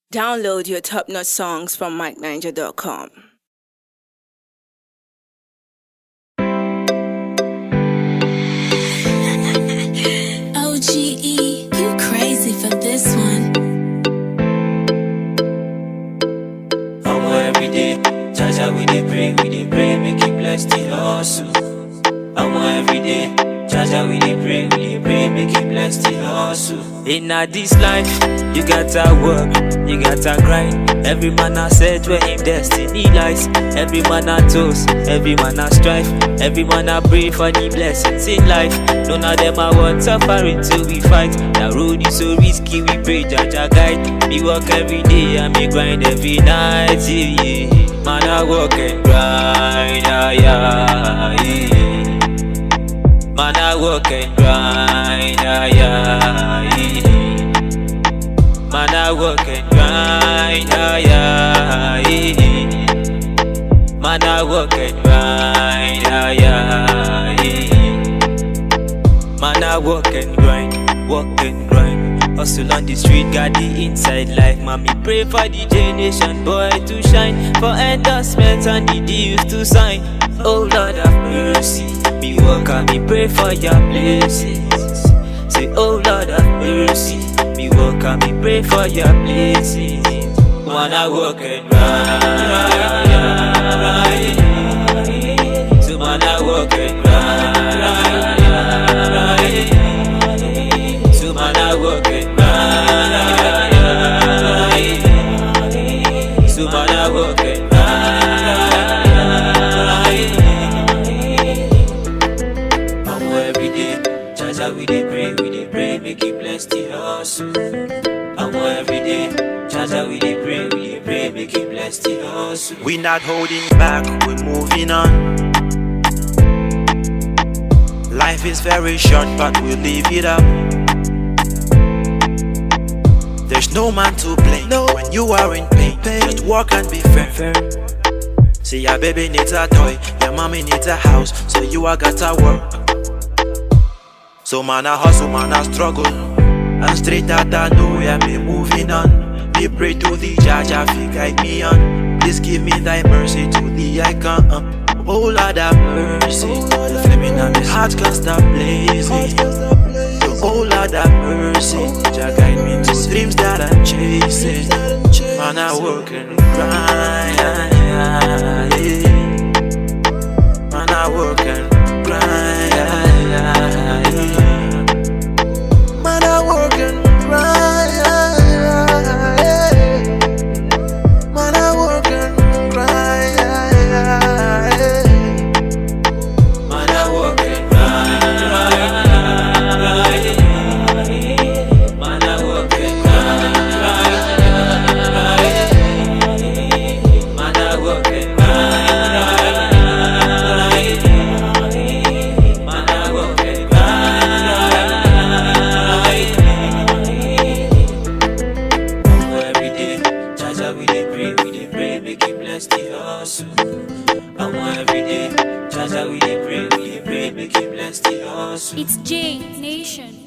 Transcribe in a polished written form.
Download your top-notch songs from MikeNiger.com. OGE, you crazy for this one. Every day, Jaja we dey pray, make it bless the hustle. Every day, Jaja we dey pray, make it bless the hustle. In this life, you gotta work, you gotta grind. Every man a set where him destiny lies. Every man a toast, every man a strive. Every man a pray for the blessings in life. None of them a want suffering till we fight. The road is so risky, we pray Jaja guide. Me work every day and me grind every night, yeah. Man I work and grind, yeah, yeah. Man I work and grind, yeah, yeah. Man I work and grind, yeah, yeah. Man I work and grind, yeah, yeah. Man I work and grind. Hustle on the street, got the inside life. Mommy pray for the generation boy to shine, for endorsements and the deals to sign. Oh Lord have mercy, me work and me pray for your blessings. Say oh Lord have mercy, me work and me pray for your blessings. Man I work and grind. So man I work and grind. So man I work and grind. So man I work and grind. Every day, Jaja we dey pray, make it bless the hustle. Every day, Jaja we dey pray, make it bless the hustle. We not holding back, we're moving on. Life is very short, but we live it up. There's no man to blame when you are in pain. Just walk and be fair. See your baby needs a toy, your mommy needs a house, so you are gotta work. So man I hustle, man I struggle, and straight out I know yeah, me moving on. Me pray to the Jaja, fi guide me on. Please give me thy mercy to the icon. Oh Lord have mercy, the flaming on my heart can't stop blazing. Oh Lord have mercy, Jah guide me to dreams that I'm chasing. Man I work and grind, man I work and grind. Man I work and grind. Man I work and grind. Man I work and grind. Man I work and grind. Man I work and grind. Man I work and grind. Every day, Jaja we dey pray, make it bless the hustle. Every day, Jaja we dey pray, make it bless the hustle. It's J Nation.